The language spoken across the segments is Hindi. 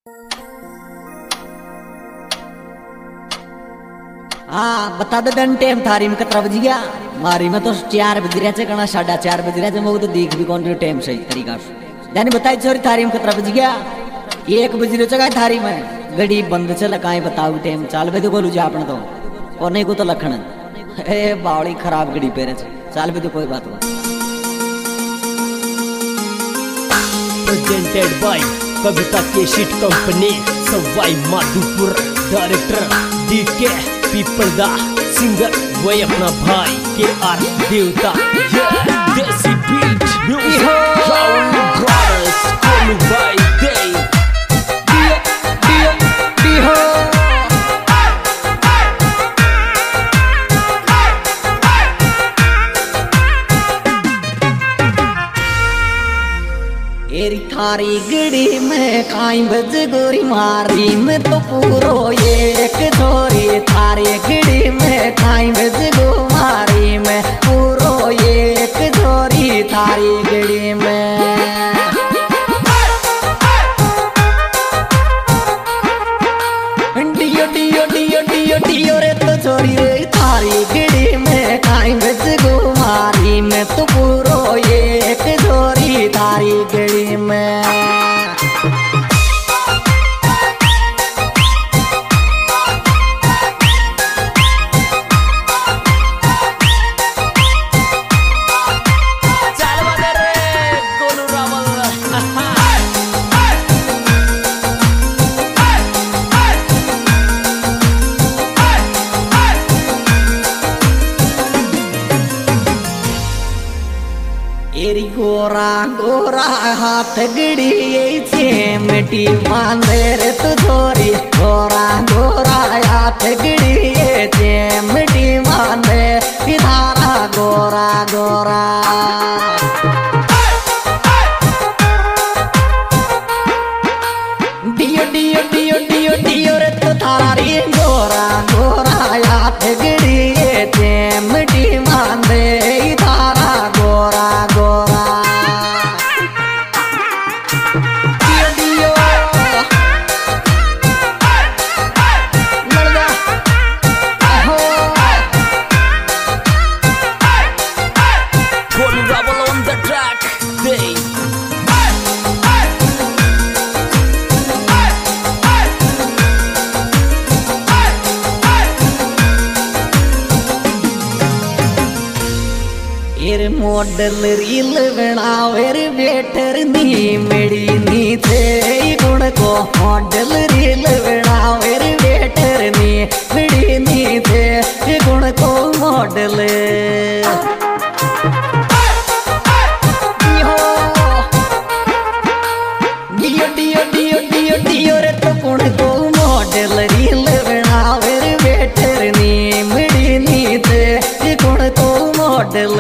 हाँ बता दे दन टेम थारी में कतरा बज गया। मारी में तो 4 बज रहे थे कना 4:30 बज रहे थे। मैं तो देख भी कौन टेम सही तरीका से जानी बताई छोरी थारी में कतरा बज गया। 1 बज रहे चगा थारी में गड़ी बंद चल काई बताऊ टेम चाल बे तो बोलू जा अपन तो कोने को तो लखन ए बावड़ी खराब गड़ी पेरे चाल बे तो कोई बात नहीं। प्रेजेंटेड बाय कविता केशिट company Sawai Madhopur. Director D K Pipalda, singer वही अपना भाई KR देवता। देसी बीट म्यूजिक राहुल ब्रदर्स कोलू भाई दे दियो एरी थारी गड़ी में काई बज गोरी मारी में तो पूरो एक छोरी। थारी गड़ी में काई बज गो मारी में पूरो एक छोरी। थारी गड़ी में डियो डियो डियो डियो डियो रे तो छोरी रे। थारी गड़ी में काई बज गो मारी में तो पूरो एक छोरी। थारी गड़ी में एरी गोरा गोरा हाथ गड़ी चेमटी बांधे रे तू छोरी। गोरा गोरा हाथ गड़ी चेमटी बांधे धारा गोरा गोरा। डियो डियो डियो डियो डियो रे तो थारा रे गोरा गोरा हाथ गड़ी चेमटी बांधे धारा गोरा गोरा। मॉडल रील बनावे बेटर नी मेरी नी थे गुण को। मॉडल रील बनावे बेटर नी मेरी नी थे गुण को। मॉडल डियो डियो डियो डियो डियो रे तो गुण को। मॉडल रील बनावे बेटर नी मेरी नी थे गुण को। मॉडल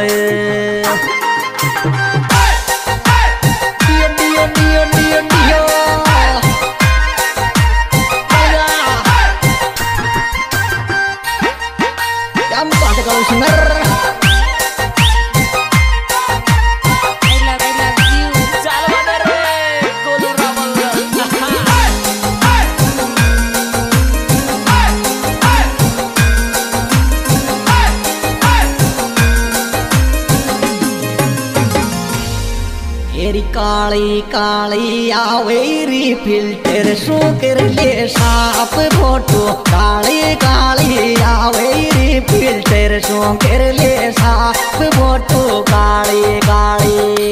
काली काली आवेरी फिल्टर शो कर ले साफ फोटो। काली काली आवेरी फिल्टर शो कर ले साफ फोटो। काली काली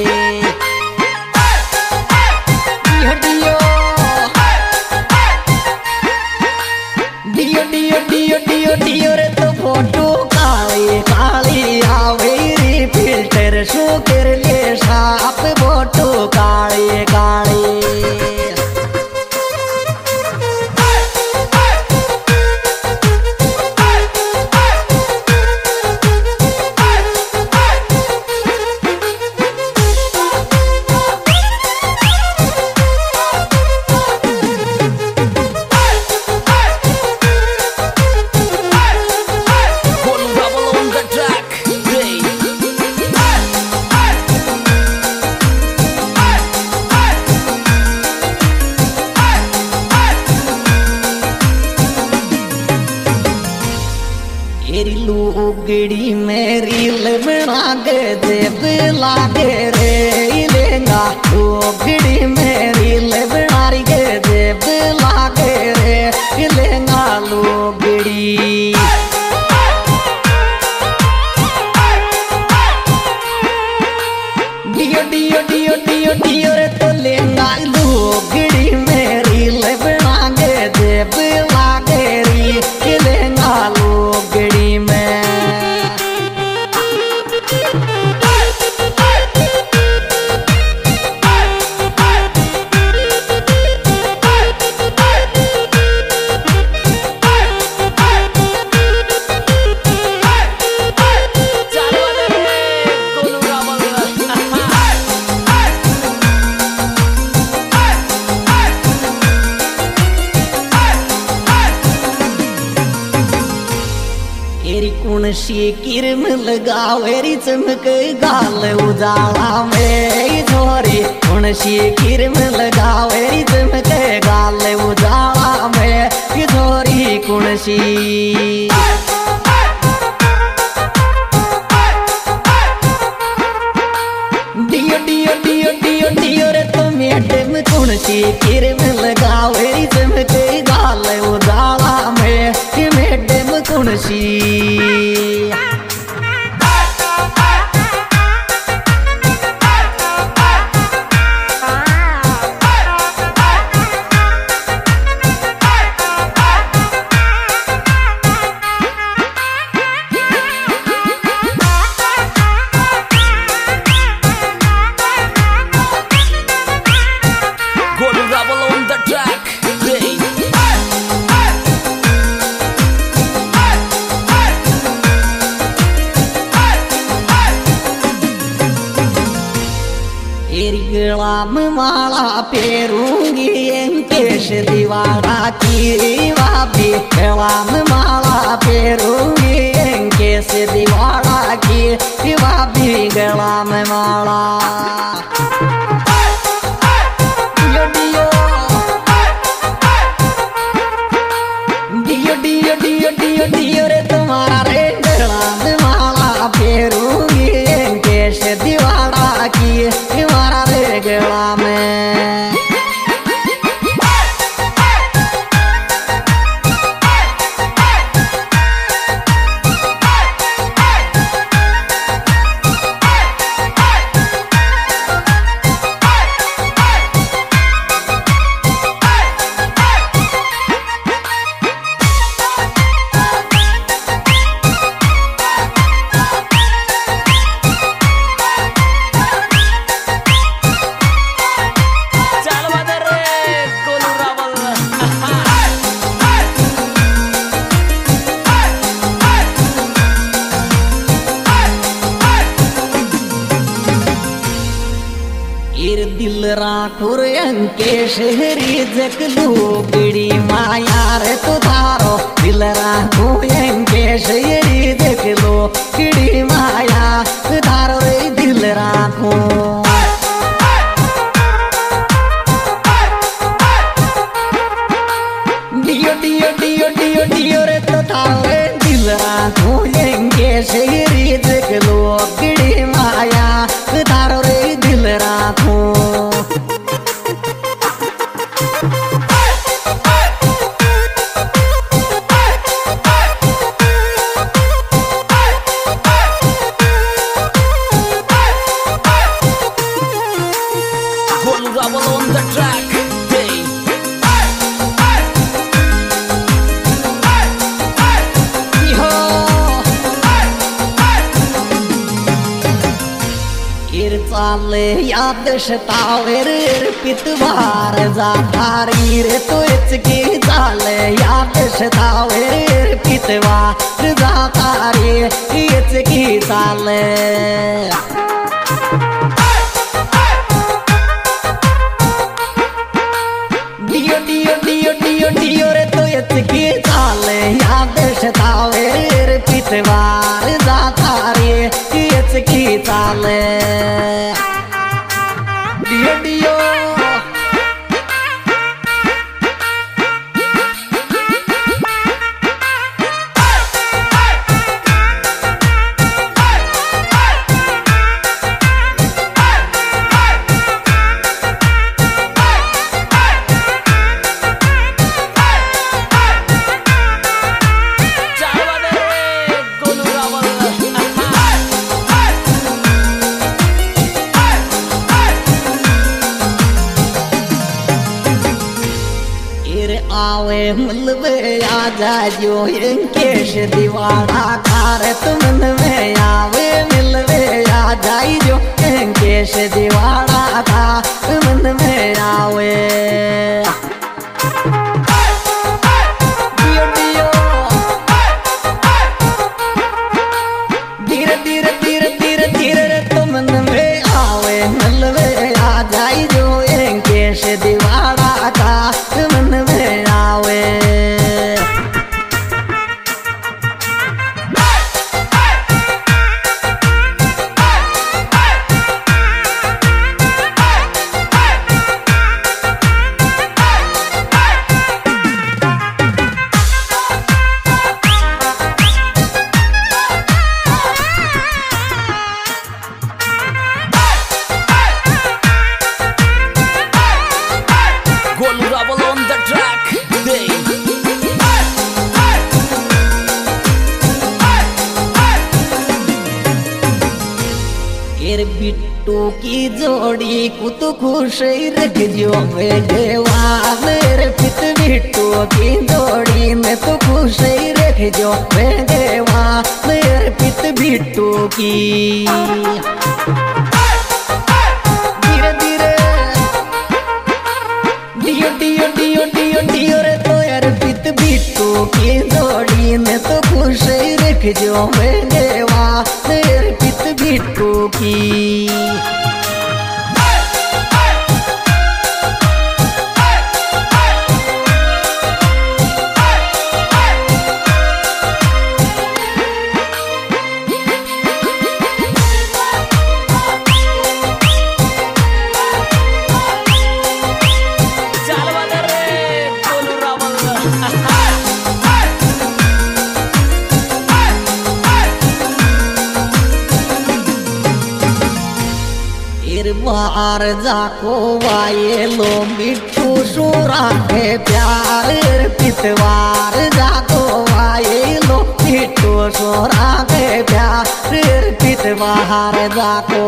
डियो डियो डियो डियो डियो डियो रे तो फोटो। काली काली आवेरी फिल्टर शो कर ले साफ फोटो। काली काली लुगड़ी में रील बना के जेब लागे रे लेंगा लुगड़ी में रील बना के जेब लागे रे लेंगा लुगड़ी डियो डियो डियो डियो डियो रे तो लेंगा लुगड़ी में रील बना के जेब लागे रे लेंगा लुगड़ी में सी किरम लगावेरी चमक गाल उजाला में छोरी कौन सी किरम लगावेरी चमक गाल उजाला में छोरी कौन सी डियो डियो डियो डियो डियो रे तो मैडम कौन सी किरम लगावेरी चमक गाल उजाला में मैडम कौन सी गलाम माला पेरूंगी अंकेश दीवारा की भाभी गलाम माला पेरूंगी अंकेश दीवारा की भाभी गलाम माला डियो डियो डियो डियो डियो डियो डियो रे तुम्हारा रे गलाम माला पेरूंगी अंकेश दीवारा की दीवारा गला में दिल राठौर अंकेश हरी जगलू बिड़ी माया रे तो धारो दिल राठौर अंकेश हरी जगलो बिड़ी माया धारो रे दिल राखो डियो डियो डियो डियो डियो रे तो धारो रे दिल राखो अंकेश हरी जगलो बिड़ी माया धारो रे दिल राखो चाले याद शतावे रे पितवार जाधारी रे तो इचकी चाले याद शतावे रे पितवार जाधारी इचकी चाले डियो डियो डियो डियो डियो रे तो इचकी चाले याद शतावे रे पितवार जाधारी इचकी चाले डियो डियो आवे मिलवे आ जाजो इंकेश दिवाड़ा कार तुमन में आवे मिलवे आ जाइजो इंकेश दिवाड़ा का तुमन में आवे दियो दियो धीरे धीरे धीरे धीरे धीरे तुमन में आवे मिलवे आ जाइजो इंकेश दिवाड़ा का तुमन में आवे Golu Rebel on the track. Day. केर बिट्टू की जोड़ी कुत खुश रख जो मेरे मेरे पित बिट्टू की जोड़ी में तो खुश रख जो मेरे मेरे पित बिट्टू की धीरे धीरे डियो डियो डियो डियो डियो रे तो यार पित बिट्टू की जोड़ी में तो खुश रख जो मेरे मेरे पित बिट्टू की बार जाको वाये लो मिठू सूरा के प्यार पितवार जाको वाये लो मिठू सूरा के प्यार पितवार जाको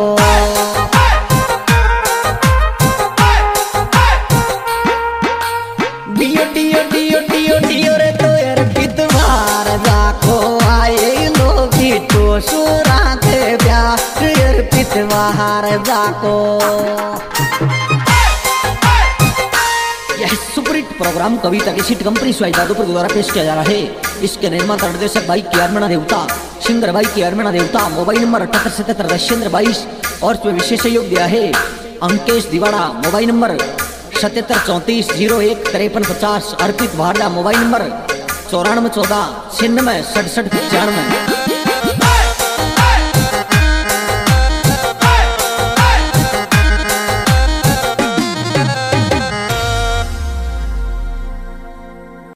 डियो डियो डियो डियो डियो रे तो यार पितवार जाको वाये लो मिठू सूरा के प्यार पितवार जाको यह सुपरहिट प्रोग्राम कविता की सीट कंपनी स्वाइदादोपुर द्वारा पेश किया जा रहा है। इसके निर्माता निर्देशक भाई के आर मीणा देवता, सिंगर भाई के आर मीणा देवता। मोबाइल नंबर 7877 और इसमें विशेष सहयोग दिया है Ankesh Diwara. Mobile number 7734015350। Arpit Bhada mobile number 9414 96 67 95।